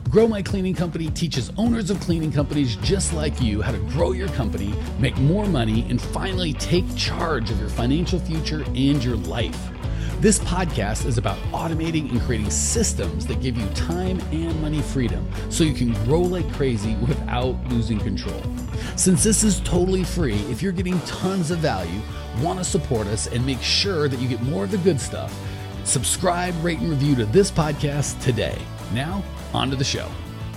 Grow My Cleaning Company teaches owners of cleaning companies just like you how to grow your company, make more money, and finally take charge of your financial future and your life. This podcast is about automating and creating systems that give you time and money freedom so you can grow like crazy without losing control. Since this is totally free, if you're getting tons of value, want to support us, and make sure that you get more of the good stuff, subscribe, rate, and review to this podcast today. Now, on to the show.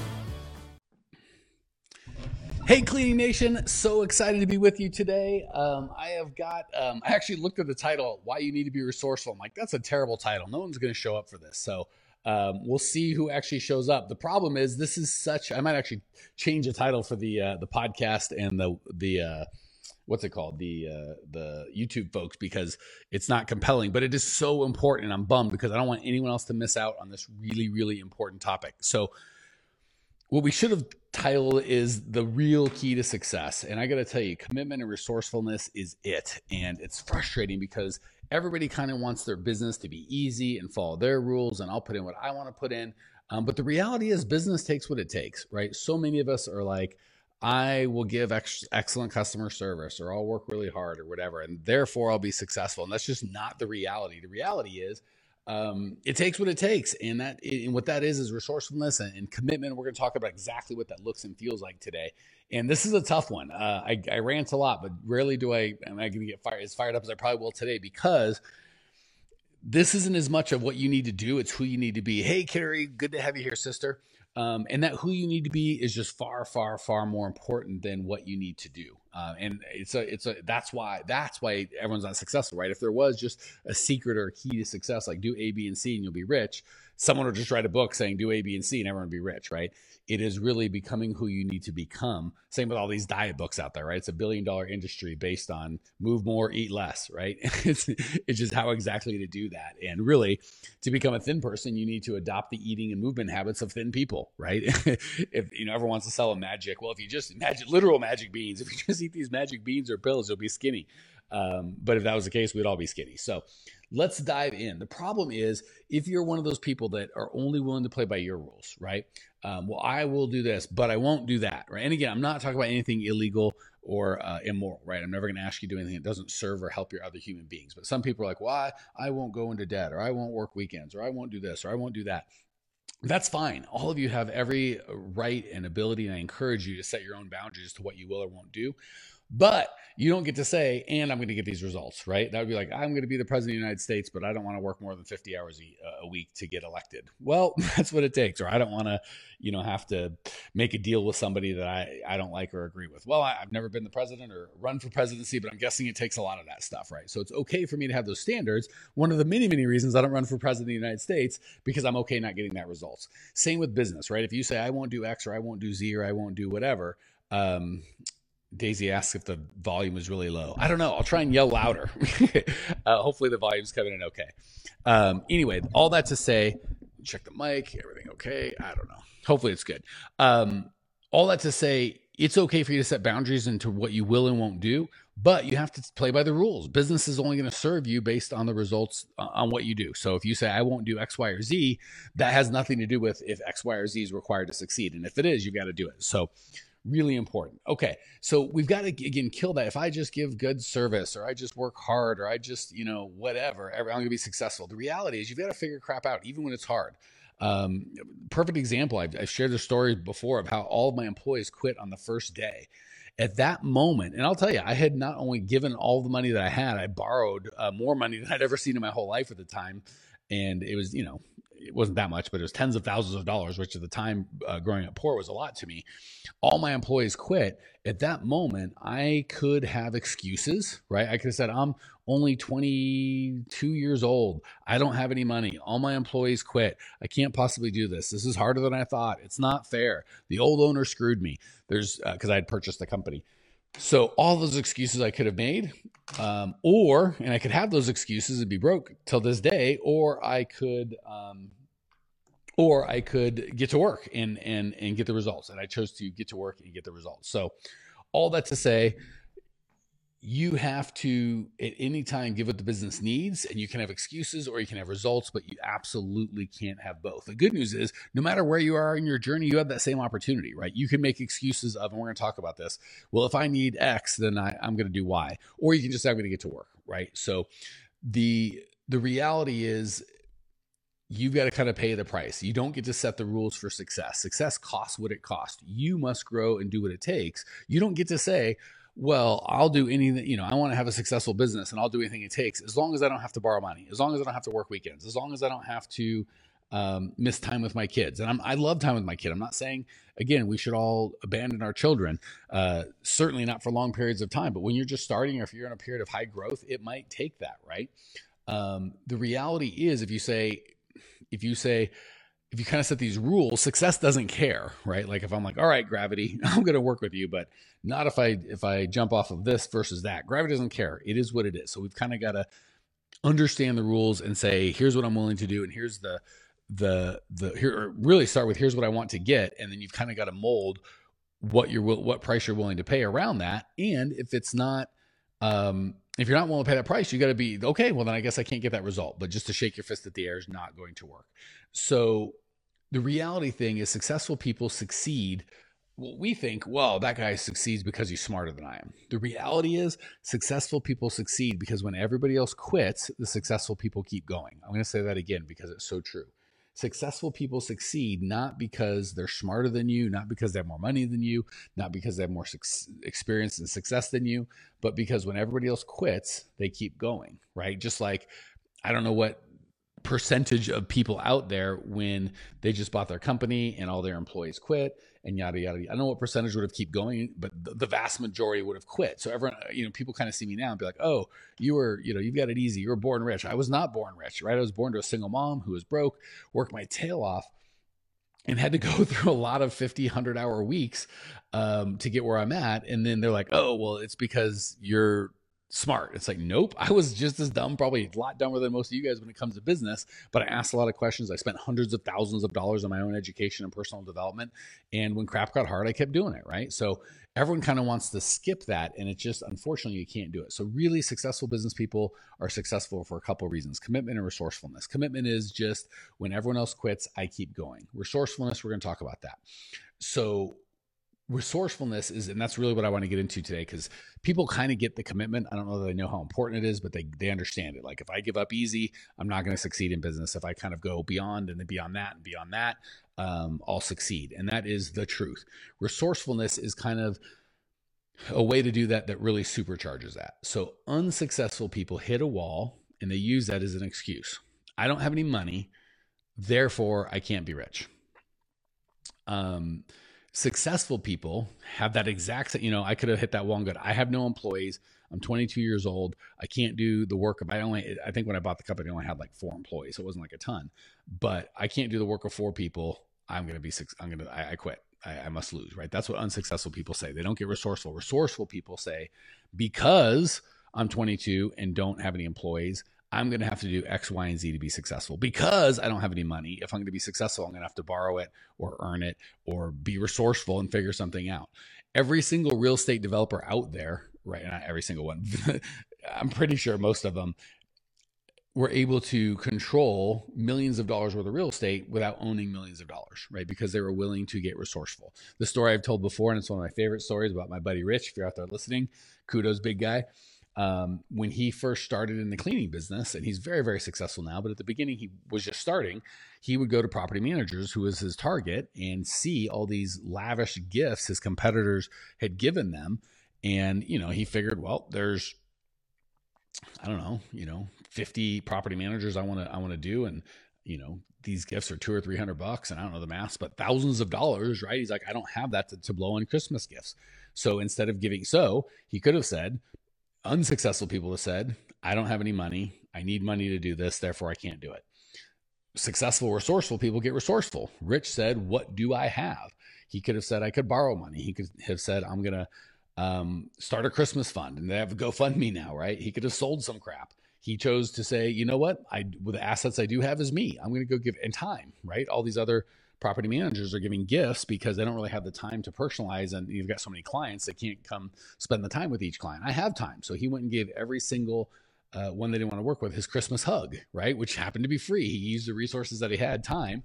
Hey, Cleaning Nation. So excited to be with you today. I actually looked at the title, Why You Need to Be Resourceful. I'm like, that's a terrible title. No one's going to show up for this. So we'll see who actually shows up. The problem is I might actually change the title for the podcast and the what's it called? The YouTube folks, because it's not compelling, but it is so important. And I'm bummed because I don't want anyone else to miss out on this really, really important topic. So what we should have titled is The Real Key to Success. And I got to tell you, commitment and resourcefulness is it. And it's frustrating because everybody kind of wants their business to be easy and follow their rules. And I'll put in what I want to put in. But the reality is business takes what it takes, right? So many of us are like, I will give excellent customer service, or I'll work really hard, or whatever, and therefore I'll be successful. And that's just not the reality. The reality is it takes what it takes. And what that is resourcefulness and commitment. We're going to talk about exactly what that looks and feels like today. And this is a tough one. I rant a lot, but rarely am I going to get as fired up as I probably will today, because this isn't as much of what you need to do. It's who you need to be. Hey, Carrie, good to have you here, sister. And that who you need to be is just far, far, far more important than what you need to do. And that's why everyone's not successful, right? If there was just a secret or a key to success, like do A, B, and C and you'll be rich, someone would just write a book saying do A, B, and C and everyone would be rich, right? It is really becoming who you need to become. Same with all these diet books out there, right? It's $1 billion industry based on move more, eat less, right? It's just how exactly to do that. And really, to become a thin person, you need to adopt the eating and movement habits of thin people, right? If everyone wants to sell a magic, well, if you just literal magic beans, if you just eat these magic beans or pills, you'll be skinny. But if that was the case, we'd all be skinny. So let's dive in. The problem is if you're one of those people that are only willing to play by your rules, right? Well, I will do this, but I won't do that, right? And again, I'm not talking about anything illegal or immoral, right? I'm never going to ask you to do anything that doesn't serve or help your other human beings. But some people are like, well, I won't go into debt, or I won't work weekends, or I won't do this, or I won't do that. That's fine. All of you have every right and ability, and I encourage you to set your own boundaries as to what you will or won't do. But you don't get to say, and I'm going to get these results, right? That would be like, I'm going to be the president of the United States, but I don't want to work more than 50 hours a week to get elected. Well, that's what it takes. Or I don't want to, have to make a deal with somebody that I don't like or agree with. Well, I've never been the president or run for presidency, but I'm guessing it takes a lot of that stuff, right? So it's okay for me to have those standards. One of the many, many reasons I don't run for president of the United States, because I'm okay not getting that results. Same with business, right? If you say I won't do X, or I won't do Z, or I won't do whatever, Daisy asks if the volume is really low. I don't know. I'll try and yell louder. Hopefully the volume's coming in okay. Anyway, all that to say, check the mic, everything okay? I don't know. Hopefully it's good. All that to say, it's okay for you to set boundaries into what you will and won't do, but you have to play by the rules. Business is only going to serve you based on the results on what you do. So if you say, I won't do X, Y, or Z, that has nothing to do with if X, Y, or Z is required to succeed. And if it is, you've got to do it. So really important. Okay. So we've got to, again, kill that. If I just give good service, or I just work hard, or I just, whatever, I'm going to be successful. The reality is you've got to figure crap out, even when it's hard. Perfect example. I've shared the story before of how all of my employees quit on the first day. At that moment, and I'll tell you, I had not only given all the money that I had, I borrowed more money than I'd ever seen in my whole life at the time. And it was, it wasn't that much, but it was tens of thousands of dollars, which at the time growing up poor was a lot to me. All my employees quit. At that moment, I could have excuses, right? I could have said, I'm only 22 years old. I don't have any money. All my employees quit. I can't possibly do this. This is harder than I thought. It's not fair. The old owner screwed me. Because I had purchased the company. So all those excuses I could have made, and I could have those excuses and be broke till this day, or I could get to work and get the results. And I chose to get to work and get the results. So all that to say, you have to at any time give what the business needs, and you can have excuses or you can have results, but you absolutely can't have both. The good news is no matter where you are in your journey, you have that same opportunity, right? You can make excuses of, and we're going to talk about this. Well, if I need X, then I'm going to do Y, or you can just say I'm going to get to work, right? So the reality is you've got to kind of pay the price. You don't get to set the rules for success. Success costs what it costs. You must grow and do what it takes. You don't get to say, well, I'll do anything, I want to have a successful business and I'll do anything it takes as long as I don't have to borrow money, as long as I don't have to work weekends, as long as I don't have to miss time with my kids. And I love time with my kid. I'm not saying, again, we should all abandon our children, certainly not for long periods of time. But when you're just starting or if you're in a period of high growth, it might take that, right? The reality is if you kind of set these rules, success doesn't care, right? Like if I'm like, all right, gravity, I'm going to work with you, but not if I jump off of this versus that. Gravity doesn't care. It is what it is. So we've kind of got to understand the rules and say, here's what I'm willing to do. And here's here, really start with, here's what I want to get. And then you've kind of got to mold what price you're willing to pay around that. And if it's not, if you're not willing to pay that price, you got to be, okay, well then I guess I can't get that result, but just to shake your fist at the air is not going to work. So the reality thing is successful people succeed. Well, we think, well, that guy succeeds because he's smarter than I am. The reality is successful people succeed because when everybody else quits, the successful people keep going. I'm going to say that again because it's so true. Successful people succeed not because they're smarter than you, not because they have more money than you, not because they have more experience and success than you, but because when everybody else quits, they keep going, right? Just like, I don't know what percentage of people out there when they just bought their company and all their employees quit and yada yada. I don't know what percentage would have keep going, but the vast majority would have quit. So everyone, people kind of see me now and be like, "Oh, you've got it easy. You were born rich." I was not born rich, right? I was born to a single mom who was broke, worked my tail off, and had to go through a lot of 50, 100-hour weeks to get where I'm at. And then they're like, "Oh, well, it's because you're smart." It's like, nope, I was just as dumb, probably a lot dumber than most of you guys when it comes to business, but I asked a lot of questions. I spent hundreds of thousands of dollars on my own education and personal development. And when crap got hard, I kept doing it, right? So everyone kind of wants to skip that. And it's just, unfortunately, you can't do it. So really successful business people are successful for a couple of reasons: commitment and resourcefulness. Commitment is just when everyone else quits, I keep going. Resourcefulness, we're going to talk about that. So resourcefulness is, and that's really what I want to get into today, because people kind of get the commitment. I don't know that they know how important it is, but they understand it. Like if I give up easy, I'm not going to succeed in business. If I kind of go beyond and then beyond that, I'll succeed. And that is the truth. Resourcefulness is kind of a way to do that really supercharges that. So unsuccessful people hit a wall and they use that as an excuse. I don't have any money, therefore I can't be rich. Successful people have that exact, I could have hit that wall and good. I have no employees. I'm 22 years old. I can't do the work of, I think when I bought the company, I only had like 4 employees. So it wasn't like a ton, but I can't do the work of 4 people. I quit. I must lose, right? That's what unsuccessful people say. They don't get resourceful. Resourceful people say, because I'm 22 and don't have any employees, I'm going to have to do X, Y, and Z to be successful. Because I don't have any money, if I'm going to be successful, I'm going to have to borrow it or earn it or be resourceful and figure something out. Every single real estate developer out there, right? Not every single one. I'm pretty sure most of them were able to control millions of dollars worth of real estate without owning millions of dollars, right? Because they were willing to get resourceful. The story I've told before, and it's one of my favorite stories about my buddy Rich. If you're out there listening, kudos, big guy. When he first started in the cleaning business, and he's very, very successful now, but at the beginning he was just starting, he would go to property managers, who was his target, and see all these lavish gifts his competitors had given them. And, he figured, well, there's, I don't know, 50 property managers I want to do. And, these gifts are $200 or $300, and I don't know the math, but thousands of dollars, right? He's like, I don't have that to blow on Christmas gifts. So instead of he could have said, unsuccessful people have said, I don't have any money. I need money to do this. Therefore, I can't do it. Successful, resourceful people get resourceful. Rich said, what do I have? He could have said, I could borrow money. He could have said, I'm going to start a Christmas fund, and they have GoFundMe now, right? He could have sold some crap. He chose to say, you know what? With the assets I do have is me. I'm going to go give, and time, right? All these other property managers are giving gifts because they don't really have the time to personalize, and you've got so many clients, they can't come spend the time with each client. I have time. So he went and gave every single one they didn't want to work with his Christmas hug, right? Which happened to be free. He used the resources that he had, time,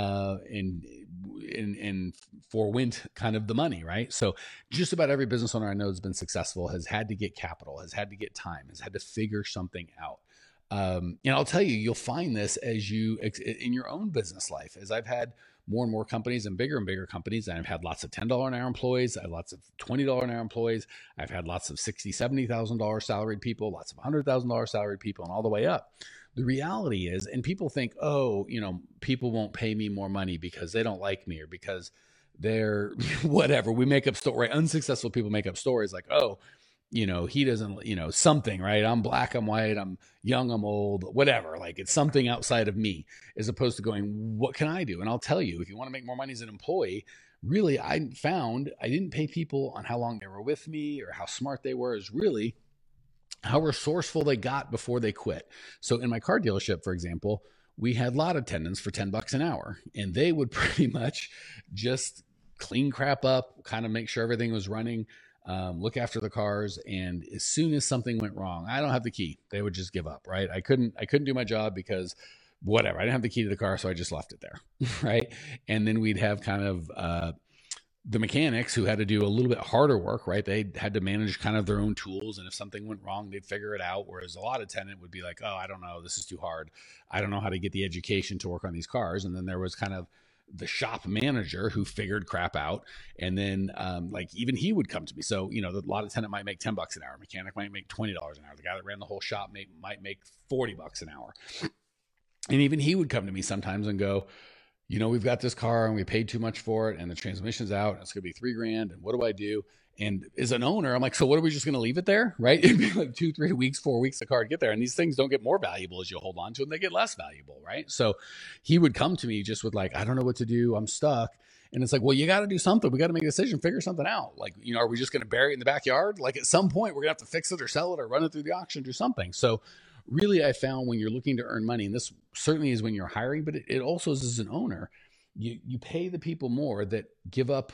and forwent kind of the money, right? So just about every business owner I know has been successful has had to get capital, has had to get time, has had to figure something out. And I'll tell you, you'll find this as you in your own business life. As I've had more and more companies and bigger companies, and I've had lots of $10 an hour employees, I have lots of $20 an hour employees, I've had lots of $60,000, $70,000 salaried people, lots of $100,000 salaried people, and all the way up. The reality is, and people think, oh, people won't pay me more money because they don't like me or because they're whatever. We make up story. Unsuccessful people make up stories like, oh, he doesn't, something, right? I'm black, I'm white, I'm young, I'm old, whatever. Like, it's something outside of me, as opposed to going, what can I do? And I'll tell you, if you want to make more money as an employee, really, I found I didn't pay people on how long they were with me or how smart they were. Is really how resourceful they got before they quit. So in my car dealership, for example, we had lot attendants for $10 an hour, and they would pretty much just clean crap up, kind of make sure everything was running, look after the cars. And as soon as something went wrong, I don't have the key, they would just give up, right? I couldn't do my job because whatever, I didn't have the key to the car, so I just left it there. Right. And then we'd have kind of, the mechanics who had to do a little bit harder work, right? They had to manage kind of their own tools. And if something went wrong, they'd figure it out. Whereas a lot of tenant would be like, oh, I don't know, this is too hard. I don't know how to get the education to work on these cars. And then there was kind of the shop manager who figured crap out. And then like even he would come to me. So, a lot of tenant might make $10 an hour. Mechanic might make $20 an hour. The guy that ran the whole shop might make $40 an hour. And even he would come to me sometimes and go, we've got this car and we paid too much for it and the transmission's out and it's going to be $3,000. And what do I do? And as an owner, I'm like, so what, are we just going to leave it there? Right. It'd be like 2, 3 weeks, 4 weeks, the car to get there. And these things don't get more valuable as you hold on to them. They get less valuable. Right. So he would come to me just with like, I don't know what to do. I'm stuck. And it's like, well, you got to do something. We got to make a decision, figure something out. Like, are we just going to bury it in the backyard? Like at some point we're gonna have to fix it or sell it or run it through the auction, do something. So really I found when you're looking to earn money, and this certainly is when you're hiring, but it also is as an owner, you pay the people more that give up,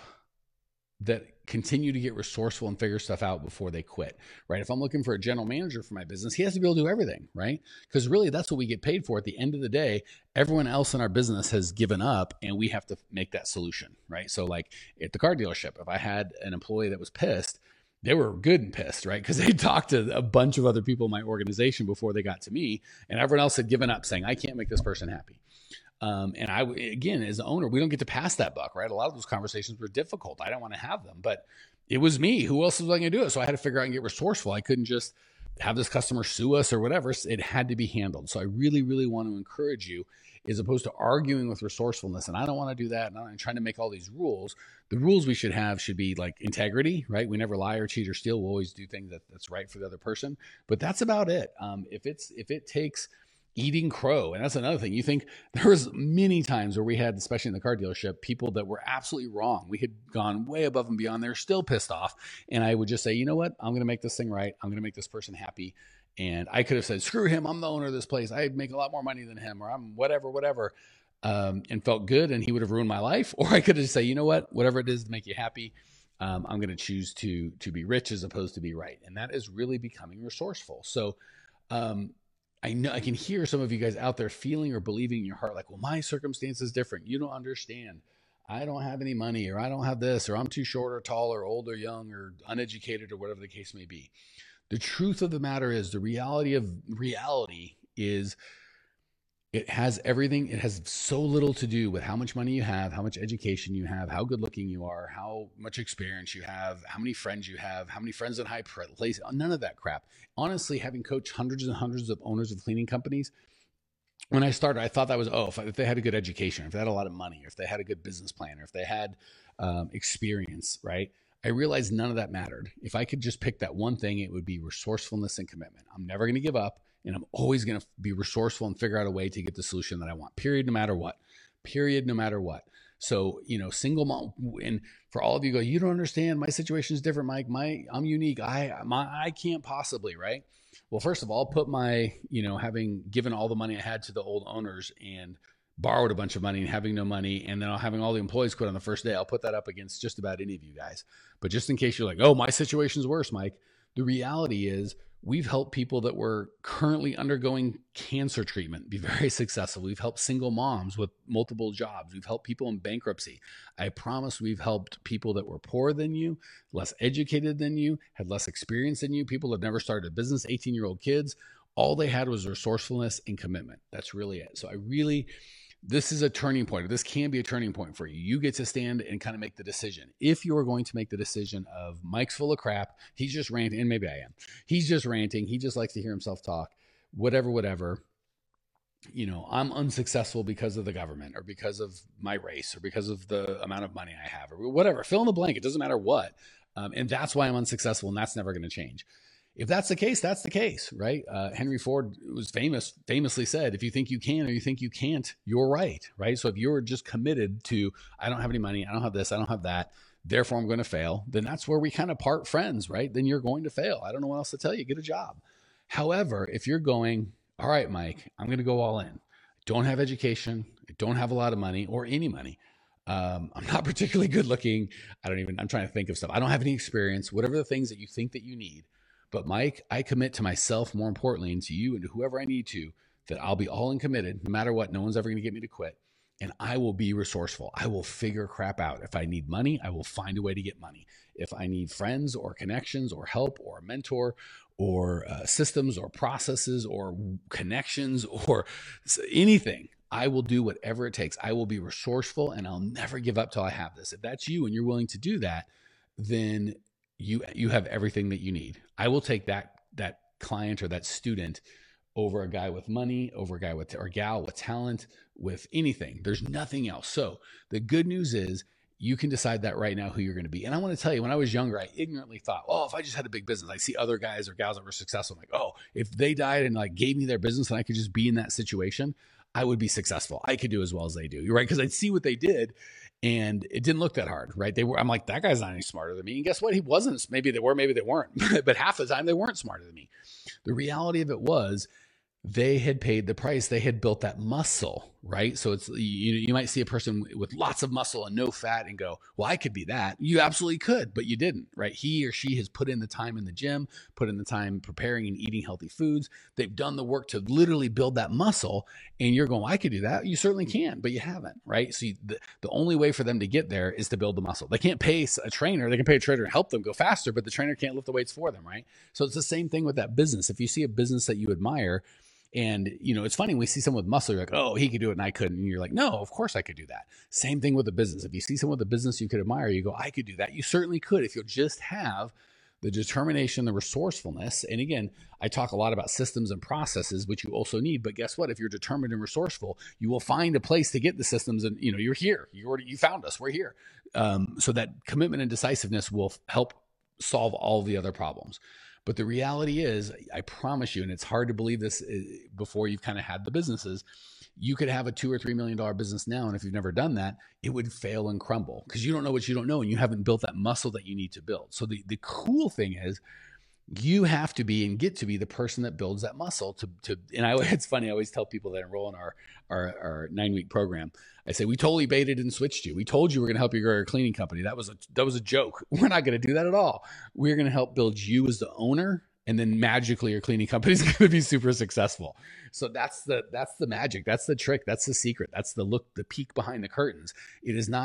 that continue to get resourceful and figure stuff out before they quit, right? If I'm looking for a general manager for my business, he has to be able to do everything, right? Because really that's what we get paid for. At the end of the day, everyone else in our business has given up and we have to make that solution, right? So like at the car dealership, if I had an employee that was pissed, they were good and pissed, right? Because they talked to a bunch of other people in my organization before they got to me, and everyone else had given up saying, I can't make this person happy. And I, again, as an owner, we don't get to pass that buck, right? A lot of those conversations were difficult. I don't want to have them, but it was me. Who else was I going to do it? So I had to figure out and get resourceful. I couldn't just have this customer sue us or whatever. It had to be handled. So I really, really want to encourage you, as opposed to arguing with resourcefulness. And I don't want to do that. And I'm trying to make all these rules. The rules we should have should be like integrity, right? We never lie or cheat or steal. We'll always do things that's right for the other person. But that's about it. If it takes eating crow, and that's another thing. You think there was many times where we had, especially in the car dealership, people that were absolutely wrong. We had gone way above and beyond. They're still pissed off. And I would just say, you know what? I'm going to make this thing right. I'm going to make this person happy. And I could have said, screw him. I'm the owner of this place. I make a lot more money than him, or I'm whatever, and felt good. And he would have ruined my life. Or I could have said, you know what? Whatever it is to make you happy, I'm going to choose to be rich as opposed to be right. And that is really becoming resourceful. So, I know I can hear some of you guys out there feeling or believing in your heart, like, well, my circumstance is different. You don't understand. I don't have any money, or I don't have this, or I'm too short or tall or old or young or uneducated or whatever the case may be. The truth of the matter is, the reality of reality is, it has everything. It has so little to do with how much money you have, how much education you have, how good looking you are, how much experience you have, how many friends you have, how many friends in high place. None of that crap. Honestly, having coached hundreds and hundreds of owners of cleaning companies, when I started, I thought that was, if they had a good education, if they had a lot of money, or if they had a good business plan, or if they had experience, right? I realized none of that mattered. If I could just pick that one thing, it would be resourcefulness and commitment. I'm never going to give up. And I'm always going to be resourceful and figure out a way to get the solution that I want, period, no matter what. So, single mom, and for all of you go, you don't understand. My situation is different, Mike. I'm unique. I can't possibly, right? Well, first of all, put my, having given all the money I had to the old owners and borrowed a bunch of money and having no money, and then having all the employees quit on the first day. I'll put that up against just about any of you guys. But just in case you're like, oh, my situation's worse, Mike, the reality is we've helped people that were currently undergoing cancer treatment be very successful. We've helped single moms with multiple jobs. We've helped people in bankruptcy. I promise we've helped people that were poorer than you, less educated than you, had less experience than you, people that never started a business, 18-year-old kids. All they had was resourcefulness and commitment. That's really it. So this is a turning point. This can be a turning point for you. You get to stand and kind of make the decision. If you are going to make the decision of Mike's full of crap, he's just ranting, and maybe I am. He's just ranting. He just likes to hear himself talk, whatever. I'm unsuccessful because of the government or because of my race or because of the amount of money I have or whatever. Fill in the blank. It doesn't matter what. And that's why I'm unsuccessful, and that's never going to change. If that's the case, that's the case, right? Henry Ford was famously said, if you think you can or you think you can't, you're right? So if you're just committed to, I don't have any money, I don't have this, I don't have that, therefore I'm going to fail, then that's where we kind of part friends, right? Then you're going to fail. I don't know what else to tell you. Get a job. However, if you're going, all right, Mike, I'm going to go all in. I don't have education. I don't have a lot of money or any money. I'm not particularly good looking. I'm trying to think of stuff. I don't have any experience, whatever the things that you think that you need. But Mike, I commit to myself, more importantly, and to you and to whoever I need to, that I'll be all in committed, no matter what. No one's ever going to get me to quit. And I will be resourceful. I will figure crap out. If I need money, I will find a way to get money. If I need friends or connections or help or a mentor or systems or processes or connections or anything, I will do whatever it takes. I will be resourceful, and I'll never give up till I have this. If that's you and you're willing to do that, then you have everything that you need. I will take that client or that student over a guy with money, over a guy or gal with talent, with anything. There's nothing else. So the good news is you can decide that right now who you're going to be. And I want to tell you, when I was younger, I ignorantly thought, oh, if I just had a big business, I see other guys or gals that were successful. I'm like, oh, if they died and like gave me their business and I could just be in that situation, I would be successful. I could do as well as they do. You're right. Because I'd see what they did. And it didn't look that hard, right? I'm like, that guy's not any smarter than me. And guess what? He wasn't. Maybe they were, maybe they weren't. But half the time they weren't smarter than me. The reality of it was they had paid the price. They had built that muscle, right? So it's you might see a person with lots of muscle and no fat and go, well, I could be that. You absolutely could, but you didn't, right? He or she has put in the time in the gym, put in the time preparing and eating healthy foods. They've done the work to literally build that muscle, and you're going, well, I could do that. You certainly can, but you haven't, right? So the only way for them to get there is to build the muscle. They can't pay a trainer. They can pay a trainer to help them go faster, but the trainer can't lift the weights for them, right? So it's the same thing with that business. If you see a business that you admire, and, it's funny, we see someone with muscle, you're like, oh, he could do it and I couldn't. And you're like, no, of course I could do that. Same thing with a business. If you see someone with a business you could admire, you go, I could do that. You certainly could if you'll just have the determination, the resourcefulness. And again, I talk a lot about systems and processes, which you also need. But guess what? If you're determined and resourceful, you will find a place to get the systems. And, you're here. You found us. We're here. So that commitment and decisiveness will help solve all the other problems. But the reality is, I promise you, and it's hard to believe this before you've kind of had the businesses, you could have a $2 or $3 million business now. And if you've never done that, it would fail and crumble because you don't know what you don't know and you haven't built that muscle that you need to build. So the cool thing is you have to be and get to be the person that builds that muscle it's funny. I always tell people that enroll in our 9-week program. I say, we totally baited and switched you. We told you we're going to help you grow your cleaning company. That was a joke. We're not going to do that at all. We're going to help build you as the owner. And then magically your cleaning company is going to be super successful. So that's the magic. That's the trick. That's the secret. That's the peek behind the curtains. It is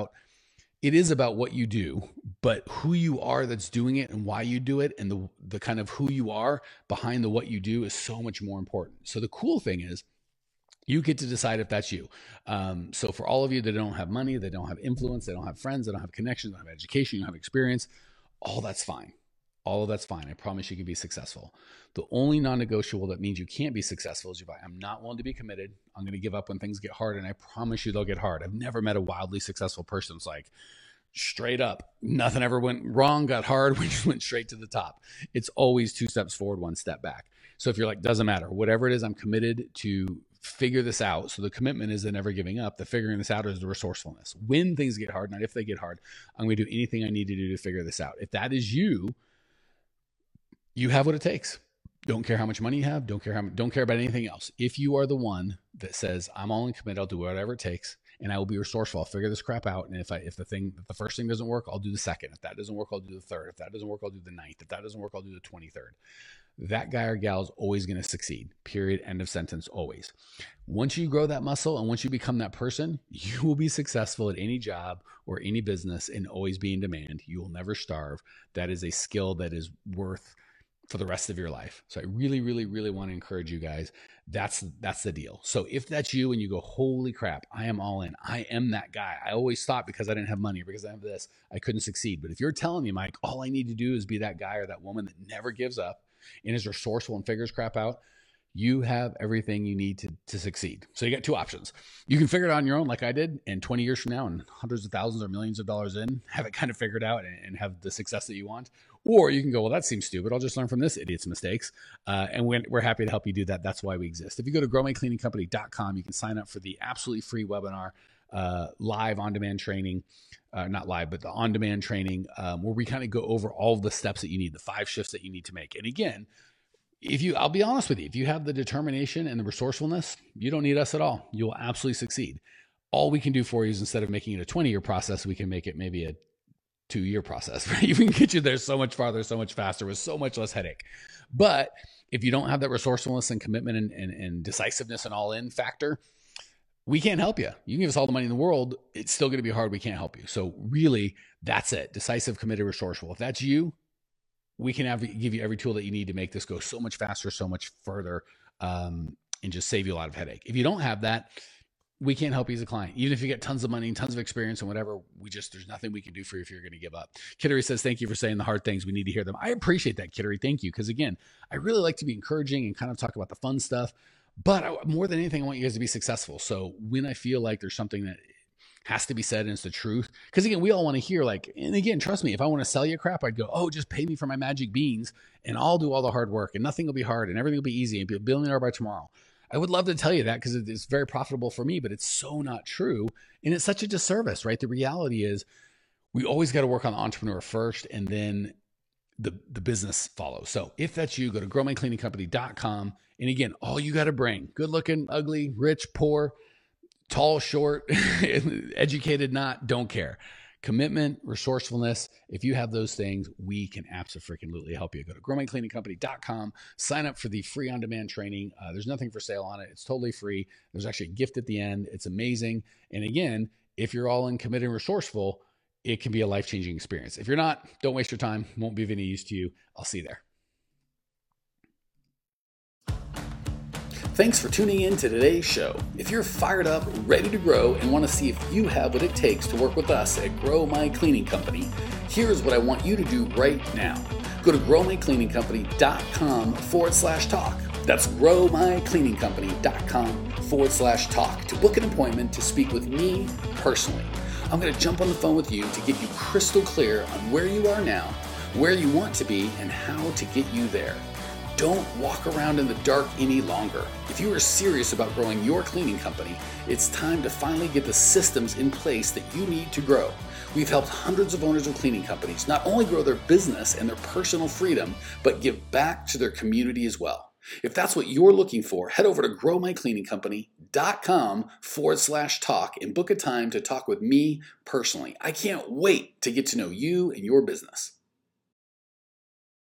about what you do, but who you are that's doing it and why you do it, and the kind of who you are behind the what you do is so much more important. So the cool thing is you get to decide if that's you. So for all of you that don't have money, they don't have influence, they don't have friends, they don't have connections, they don't have education, you don't have experience, all that's fine. All of that's fine. I promise you can be successful. The only non-negotiable that means you can't be successful is I'm not willing to be committed. I'm going to give up when things get hard, and I promise you they'll get hard. I've never met a wildly successful person who's like, straight up, nothing ever went wrong, got hard, we just went straight to the top. It's always 2 steps forward, 1 step back. So if you're like, doesn't matter, whatever it is, I'm committed to figure this out. So the commitment is the never giving up. The figuring this out is the resourcefulness. When things get hard, not if they get hard, I'm going to do anything I need to do to figure this out. If that is you, you have what it takes. Don't care how much money you have. Don't care about anything else. If you are the one that says, I'm all in commit, I'll do whatever it takes, and I will be resourceful. I'll figure this crap out. And if the first thing doesn't work, I'll do the second. If that doesn't work, I'll do the third. If that doesn't work, I'll do the ninth. If that doesn't work, I'll do the 23rd. That guy or gal is always going to succeed. Period. End of sentence. Always. Once you grow that muscle and once you become that person, you will be successful at any job or any business and always be in demand. You will never starve. That is a skill that is worth for the rest of your life. So I really, really, really want to encourage you guys. That's the deal. So if that's you and you go, holy crap, I am all in. I am that guy. I always thought because I didn't have money or because I have this, I couldn't succeed. But if you're telling me, Mike, all I need to do is be that guy or that woman that never gives up and is resourceful and figures crap out, you have everything you need to succeed. So you got two options. You can figure it out on your own like I did, and 20 years from now and hundreds of thousands or millions of dollars in, have it kind of figured out and have the success that you want. Or you can go, well, that seems stupid. I'll just learn from this idiot's mistakes. And we're happy to help you do that. That's why we exist. If you go to growmycleaningcompany.com, you can sign up for the absolutely free webinar, live on-demand training. Not live, but the on-demand training, where we kind of go over all of the steps that you need, the 5 shifts that you need to make. And again, I'll be honest with you, if you have the determination and the resourcefulness, you don't need us at all. You will absolutely succeed. All we can do for you is instead of making it a 20-year process, we can make it maybe a 2-year process. Right? We can get you there so much farther, so much faster, with so much less headache. But if you don't have that resourcefulness and commitment and decisiveness and all-in factor, we can't help you. You can give us all the money in the world. It's still going to be hard. We can't help you. So really, that's it. Decisive, committed, resourceful. If that's you, we can give you every tool that you need to make this go so much faster, so much further, and just save you a lot of headache. If you don't have that, we can't help you as a client. Even if you get tons of money and tons of experience and whatever, there's nothing we can do for you if you're going to give up. Kittery says, thank you for saying the hard things. We need to hear them. I appreciate that, Kittery. Thank you. Because again, I really like to be encouraging and kind of talk about the fun stuff. But more than anything, I want you guys to be successful. So when I feel like there's something that has to be said and it's the truth, because again, we all want to hear and again, trust me, if I want to sell you crap, I'd go, oh, just pay me for my magic beans and I'll do all the hard work and nothing will be hard and everything will be easy and be a billionaire by tomorrow. I would love to tell you that because it's very profitable for me, but it's so not true. And it's such a disservice, right? The reality is we always got to work on the entrepreneur first and then the business follows. So if that's you, go to growmycleaningcompany.com. And again, all you got to bring, good looking, ugly, rich, poor, tall, short, educated, not, don't care. Commitment, resourcefulness. If you have those things, we can absolutely help you. Go to growmycleaningcompany.com, sign up for the free on-demand training. There's nothing for sale on it. It's totally free. There's actually a gift at the end. It's amazing. And again, if you're all in committed and resourceful, it can be a life-changing experience. If you're not, don't waste your time. Won't be of any use to you. I'll see you there. Thanks for tuning in to today's show. If you're fired up, ready to grow, and want to see if you have what it takes to work with us at Grow My Cleaning Company, here's what I want you to do right now. Go to growmycleaningcompany.com/talk. That's growmycleaningcompany.com/talk to book an appointment to speak with me personally. I'm going to jump on the phone with you to get you crystal clear on where you are now, where you want to be, and how to get you there. Don't walk around in the dark any longer. If you are serious about growing your cleaning company, it's time to finally get the systems in place that you need to grow. We've helped hundreds of owners of cleaning companies not only grow their business and their personal freedom, but give back to their community as well. If that's what you're looking for, head over to growmycleaningcompany.com/talk and book a time to talk with me personally. I can't wait to get to know you and your business.